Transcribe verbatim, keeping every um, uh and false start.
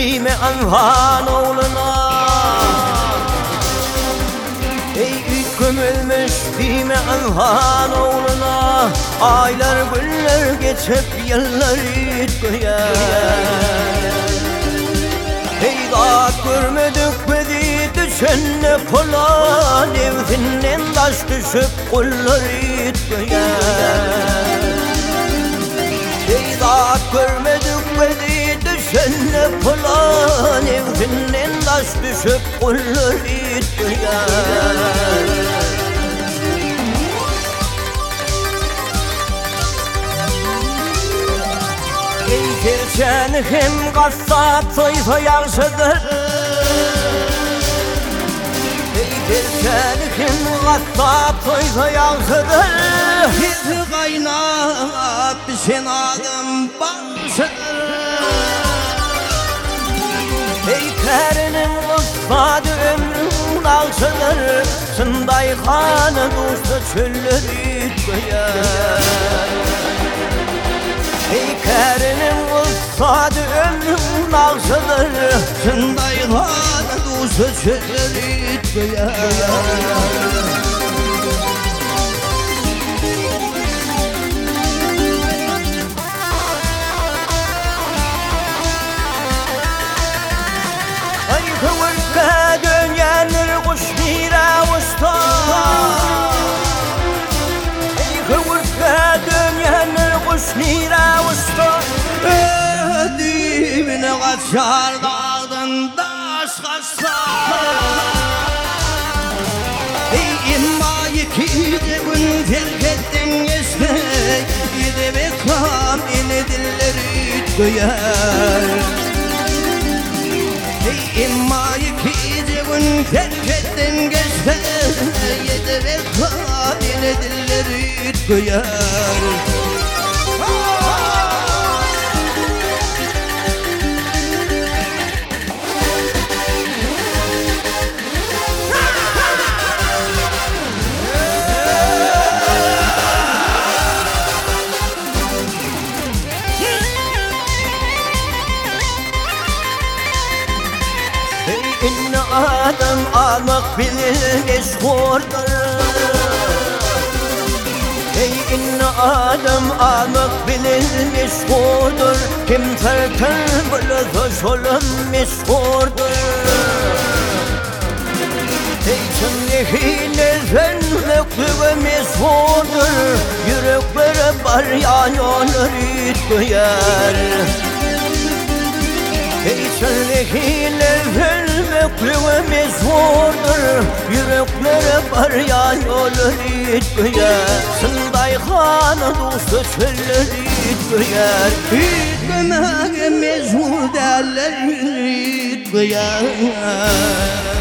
Fime Anhan oğluna. Ey ilk gömülmüş Fime Anhan oğluna. Aylar günler geçip yıllar itmeye. Ey daha görmedik bedi düşenne falan. Evsinden taş düşüp kullar itmeye. Ey daha görmedik bedi düşenne falan. Evsinden taş düşüp kullar itmeye. Gerçen hem kasap soysa yaxşıdır. Gerçen hem kasap soysa yaxşıdır. Hiç kaynap sen adım başıdır. Ey kərinin kıssadı ömrün alçıdır. Sınday kanı dostu çöller itmeyer. Ey kərinin kıssadı ömrün alçıdır. Sınday kanı dostu çöller itmeyer. Kıvırka dönyenir kuş mira usta. Ey kıvırka dönyenir kuş mira usta. Ödümüne kaçar dağdan daş kaçsa. Ey imma yekide gün terk ettin geçmek. Yedi beklam yine dilleri duyar. Ey imma yekide gün terk ettin geçmek. Yedi beklam yine dilleri duyar. İnne adam almak bilir eşkurdur. Ey inne adam almak bilir eşkurdur. Kim terken bilirse şolum meşhurdur. Ey çınlihine zenmekliğe meşhurdur. Yürekleri var yanıyor itmeyer. Ey çınlihine zenmekliğe meşhurdur. Yürekleri var yanıyor itmeyer. Sınday kanı dostu çöller itmeyer. İtmemek meşhur derler itmeyer.